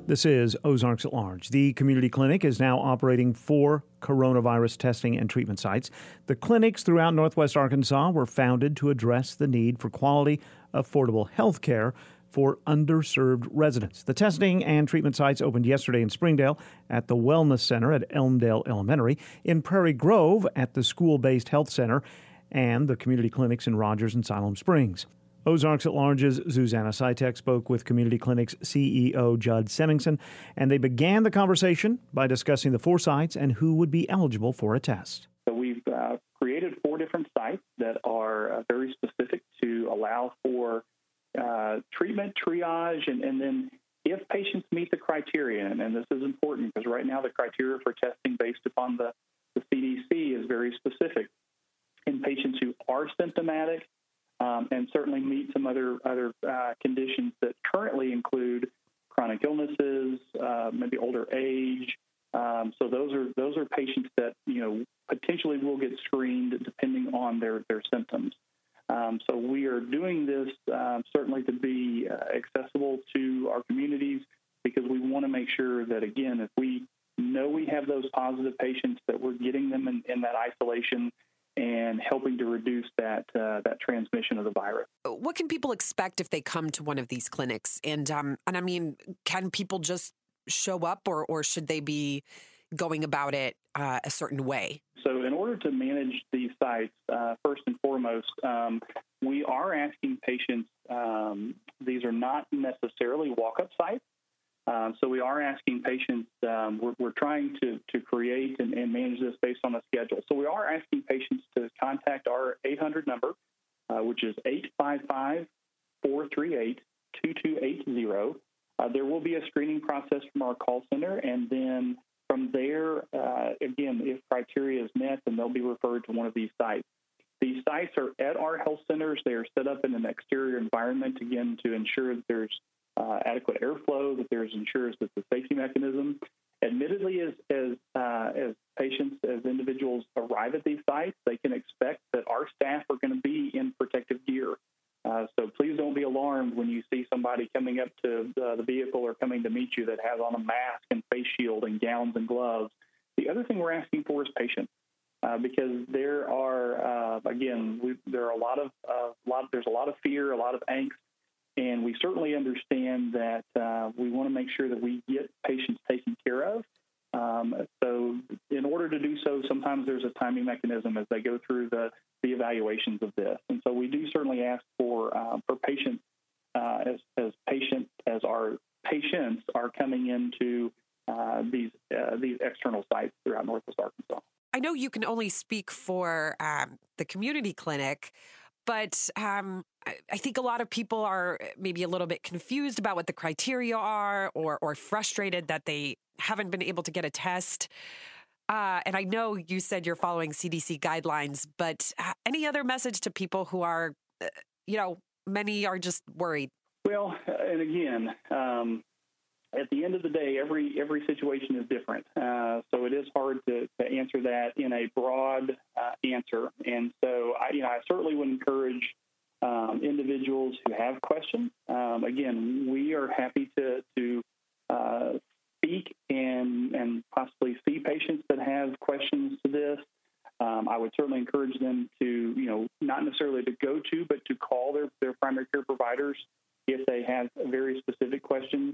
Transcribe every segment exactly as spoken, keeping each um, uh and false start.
This is Ozarks at Large. The community clinic is now operating four coronavirus testing and treatment sites. The clinics throughout Northwest Arkansas were founded to address the need for quality, affordable health care for underserved residents. The testing and treatment sites opened yesterday in Springdale at the Wellness Center at Elmdale Elementary, in Prairie Grove at the School-Based Health Center, and the community clinics in Rogers and Siloam Springs. Ozarks at Large's Susanna Sitek spoke with Community Clinic's C E O Judd Semmingson, and they began the conversation by discussing the four sites and who would be eligible for a test. So we've uh, created four different sites that are uh, very specific to allow for uh, treatment, triage, and, and then if patients meet the criteria, and this is important because right now the criteria for testing based upon the, the C D C is very specific. In patients who are symptomatic, Um, and certainly meet some other other uh, conditions that currently include chronic illnesses, uh, maybe older age. Um, so those are those are patients that you know potentially will get screened depending on their their symptoms. Um, so we are doing this um, certainly to be uh, accessible to our communities because we want to make sure that again, if we know we have those positive patients, that we're getting them in, in that isolation and helping to reduce that uh, that transmission of the virus. What can people expect if they come to one of these clinics? And um, and I mean, can people just show up, or or should they be going about it uh, a certain way? So, in order to manage these sites, uh, first and foremost, um, we are asking patients. Um, these are not necessarily walk-up sites. Um, so we are asking patients, um, we're, we're trying to, to create and, and manage this based on a schedule. So we are asking patients to contact our eight hundred number, uh, which is eight five five, four three eight, two two eight zero. Uh, there will be a screening process from our call center, and then from there, uh, again, if criteria is met, then they'll be referred to one of these sites. These sites are at our health centers. They are set up in an exterior environment, again, to ensure that there's Uh, adequate airflow, that there's ensures that the safety mechanism. Admittedly, as as uh, as patients, as individuals arrive at these sites, they can expect that our staff are going to be in protective gear. Uh, so please don't be alarmed when you see somebody coming up to uh, the vehicle or coming to meet you that has on a mask and face shield and gowns and gloves. The other thing we're asking for is patience, uh, because there are uh, again we, there are a lot of uh, lot there's a lot of fear, a lot of angst. And we certainly understand that uh, we want to make sure that we get patients taken care of. Um, so in order to do so, sometimes there's a timing mechanism as they go through the, the evaluations of this. And so we do certainly ask for uh, for patients uh, as, as patients, as our patients are coming into uh, these, uh, these external sites throughout Northwest Arkansas. I know you can only speak for um, the community clinic, but um, I think a lot of people are maybe a little bit confused about what the criteria are, or or frustrated that they haven't been able to get a test. Uh, and I know you said you're following C D C guidelines, but any other message to people who are, uh, you know, many are just worried? Well, and again, um, at the end of the day, every every situation is different. Uh, so it is hard to, to answer that in a broad uh, answer. And so, I, you know, I certainly would encourage um, individuals who have questions. Um, again, we are happy to to uh, speak and and possibly see patients that have questions to this. Um, I would certainly encourage them to, you know, not necessarily to go to, but to call their, their primary care providers if they have very specific questions.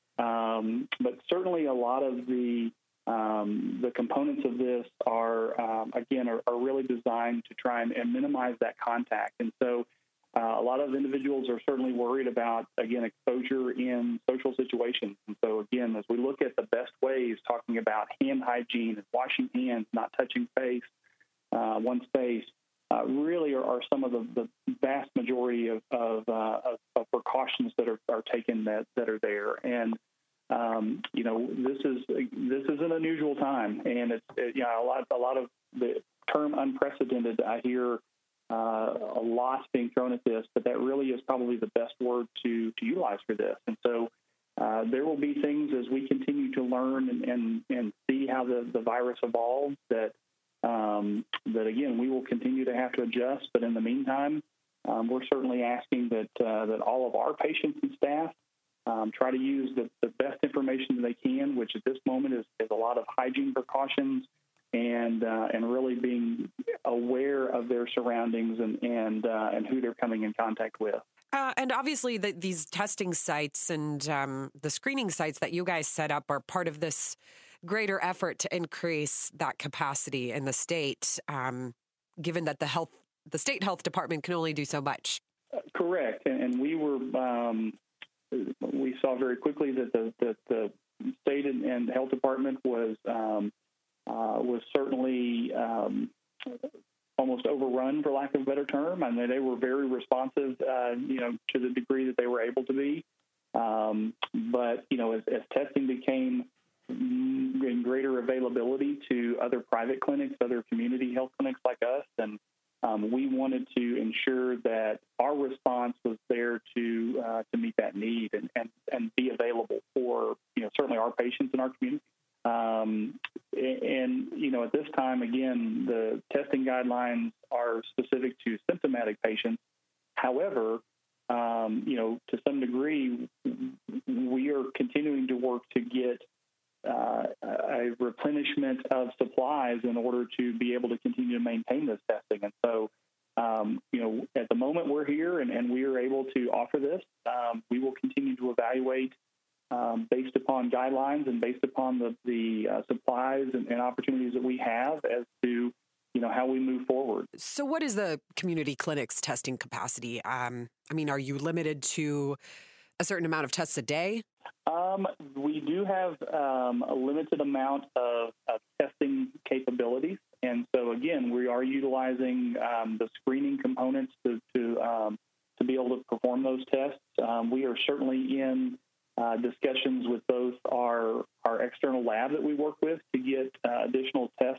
Um, but certainly a lot of the um, the components of this are, um, again, are, are really designed to try and, and minimize that contact. And so uh, a lot of individuals are certainly worried about, again, exposure in social situations. And so, again, as we look at the best ways, talking about hand hygiene and washing hands, not touching face, uh, one's face, uh, really are, are some of the, the vast majority of, of, uh, of, of precautions that are, are taken that, that are there. And Um, you know, this is this is an unusual time, and it's it, you know a lot a lot of the term unprecedented. I hear uh, a lot being thrown at this, but that really is probably the best word to to utilize for this. And so uh, there will be things as we continue to learn and and, and see how the, the virus evolves that um, that again we will continue to have to adjust. But in the meantime, um, we're certainly asking that uh, that all of our patients and staff um, try to use the, the best information that they can, which at this moment is, is a lot of hygiene precautions and uh, and really being aware of their surroundings and and uh, and who they're coming in contact with. Uh, and obviously, the, these testing sites and um, the screening sites that you guys set up are part of this greater effort to increase that capacity in the state, um, given that the health, the state health department can only do so much. Uh, correct, and, and we were um, we saw very quickly that the that the state and, and health department was um, uh, was certainly um, almost overrun, for lack of a better term. I mean, they were very responsive, uh, you know, to the degree that they were able to be. Um, but you know, as, as testing became in greater availability to other private clinics, other community health clinics like us, and um, we wanted to ensure that our response was there to uh, to meet that need and, and, and be available for, you know, certainly our patients in our community. Um, and, you know, at this time, again, the testing guidelines are specific to symptomatic patients. However, um, you know, to some degree, we are continuing to work to get uh, a replenishment of supplies in order to be able to continue to maintain this testing. And so, um, you know, at the moment we're here and, and we are able to offer this, um, we will continue to evaluate Um, based upon guidelines and based upon the, the uh, supplies and, and opportunities that we have as to, you know, how we move forward. So what is the community clinic's testing capacity? Um, I mean, are you limited to a certain amount of tests a day? Um, we do have um, a limited amount of, of testing capabilities. And so, again, we are utilizing um, the screening components to, to, um, to be able to perform those tests. Um, we are certainly in Uh, discussions with both our our external lab that we work with to get uh, additional tests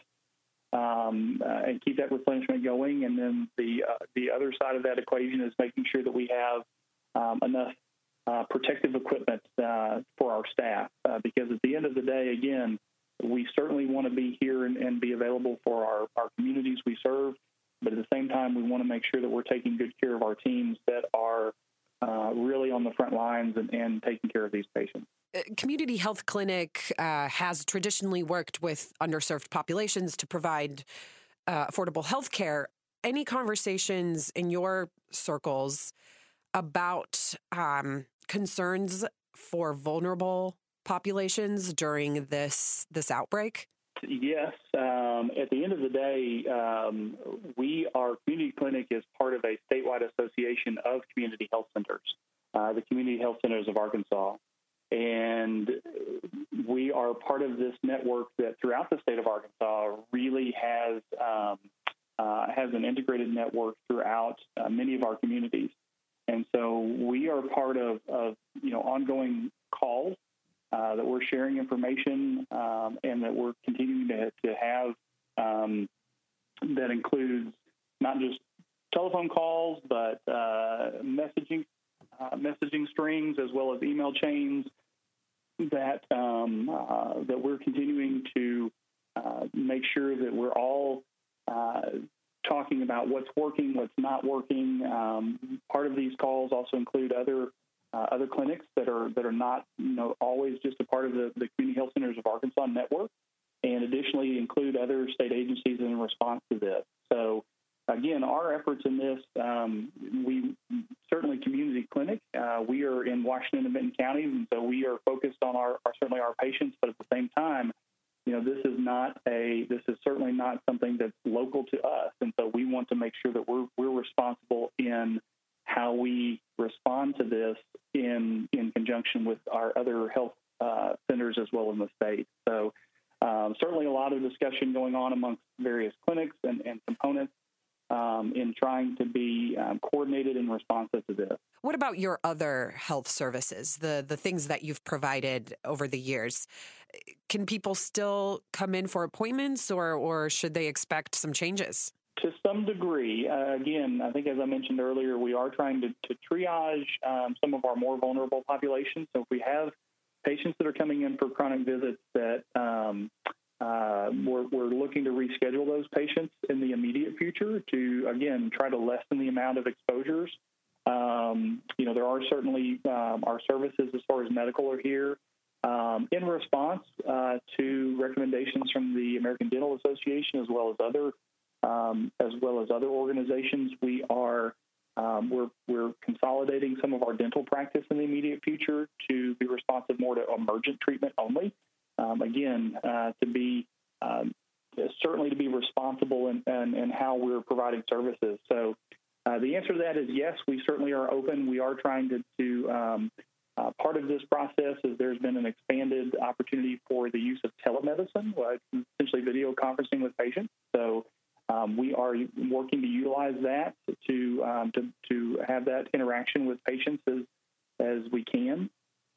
um, uh, and keep that replenishment going. And then the uh, the other side of that equation is making sure that we have um, enough uh, protective equipment uh, for our staff. Uh, because at the end of the day, again, we certainly want to be here and, and be available for our, our communities we serve. But at the same time, we want to make sure that we're taking good care of our teams that are Uh, really on the front lines and, and taking care of these patients. Community Health Clinic uh, has traditionally worked with underserved populations to provide uh, affordable health care. Any conversations in your circles about um, concerns for vulnerable populations during this this outbreak? Yes. Um, at the end of the day, um, we, our community clinic is part of a statewide association of community health centers, uh, the Community Health Centers of Arkansas. And we are part of this network that throughout the state of Arkansas really has um, uh, has an integrated network throughout uh, many of our communities. And so we are part of, of you know, ongoing calls Uh, that we're sharing information um, and that we're continuing to, to have um, that includes not just telephone calls, but uh, messaging uh, messaging strings as well as email chains that um, uh, that we're continuing to uh, make sure that we're all uh, talking about what's working, what's not working. Um, part of these calls also include other Uh, other clinics that are that are not, you know, always just a part of the, the Community Health Centers of Arkansas network, and additionally include other state agencies in response to this. So, again, our efforts in this, um, we certainly community clinic. Uh, we are in Washington and Benton counties, and so we are focused on our, our certainly our patients, but at the same time, you know, this is not a this is certainly not something that's local to us, and so we want to make sure that we're we're responsible in how we respond to this in in conjunction with our other health uh, centers as well in the state. So um, certainly a lot of discussion going on amongst various clinics and, and components um, in trying to be um, coordinated and responsive to this. What about your other health services, the, the things that you've provided over the years? Can people still come in for appointments or, or should they expect some changes? To some degree, uh, again, I think as I mentioned earlier, we are trying to, to triage um, some of our more vulnerable populations. So if we have patients that are coming in for chronic visits that um, uh, we're, we're looking to reschedule those patients in the immediate future to, again, try to lessen the amount of exposures. Um, um, you know, there are certainly um, our services as far as medical are here. Um, in response uh, to recommendations from the American Dental Association, as well as other um, as well as other organizations, we are um, we're we're consolidating some of our dental practice in the immediate future to be responsive more to emergent treatment only. Um, again, uh, to be um, certainly to be responsible in, in, in how we're providing services. So uh, the answer to that is yes, we certainly are open. We are trying to. to um, Uh, part of this process is there's been an expanded opportunity for the use of telemedicine, uh, essentially video conferencing with patients. So um, we are working to utilize that to, um, to to have that interaction with patients as as we can.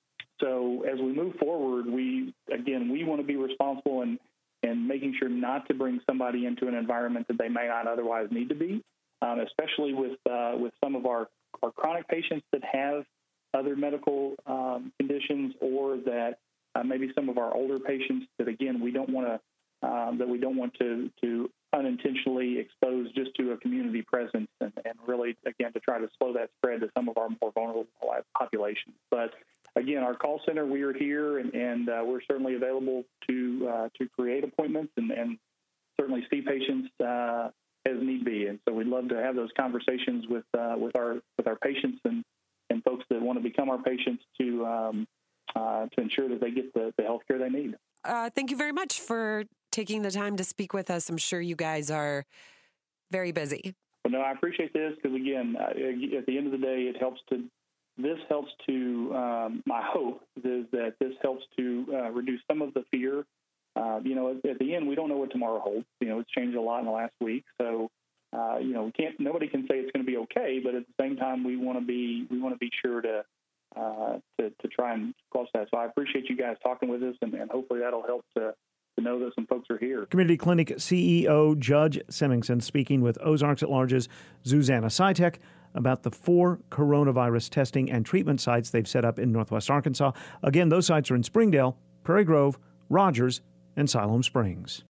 So as we move forward, we again we want to be responsible and and making sure not to bring somebody into an environment that they may not otherwise need to be, um, especially with uh, with some of our, our chronic patients that have other medical um, conditions, or that uh, maybe some of our older patients that again we don't want to um, that we don't want to to unintentionally expose just to a community presence, and, and really again to try to slow that spread to some of our more vulnerable populations. But again, our call center, we are here, and, and uh, we're certainly available to uh, to create appointments and, and certainly see patients uh, as need be. And so we'd love to have those conversations with uh, with our with our patients and. and folks that want to become our patients to um, uh, to ensure that they get the, the health care they need. Uh, thank you very much for taking the time to speak with us. I'm sure you guys are very busy. Well, no, I appreciate this because, again, uh, at the end of the day, it helps to, this helps to, um, my hope is that this helps to uh, reduce some of the fear. Uh, you know, at, at the end, we don't know what tomorrow holds. You know, it's changed a lot in the last week. So, Uh, you know, we can't. Nobody can say it's going to be okay, but at the same time, we want to be we want to be sure to, uh, to to try and cross that. So I appreciate you guys talking with us, and, and hopefully that'll help to to know that some folks are here. Community Clinic C E O Judge Semmingson speaking with Ozarks at Large's Zuzanna Seitek about the four coronavirus testing and treatment sites they've set up in Northwest Arkansas. Again, those sites are in Springdale, Prairie Grove, Rogers, and Siloam Springs.